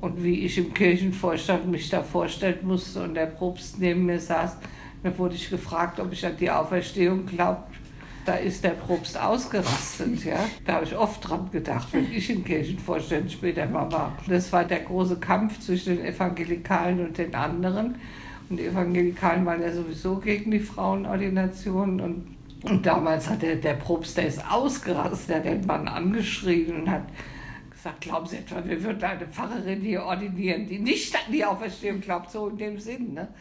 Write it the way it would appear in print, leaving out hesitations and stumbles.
Und wie ich im Kirchenvorstand mich da vorstellen musste und der Propst neben mir saß, da wurde ich gefragt, ob ich an die Auferstehung glaube. Da ist der Propst ausgerastet, ja. Da habe ich oft dran gedacht, wenn ich in Kirchenvorstand später mal war. Das war der große Kampf zwischen den Evangelikalen und den anderen. Und die Evangelikalen waren ja sowieso gegen die Frauenordination. Und damals hat der Propst, der ist ausgerastet, der hat den Mann angeschrien und hat gesagt, glauben Sie etwa, wir würden eine Pfarrerin hier ordinieren, die nicht an die Auferstehung glaubt, so in dem Sinn, ne?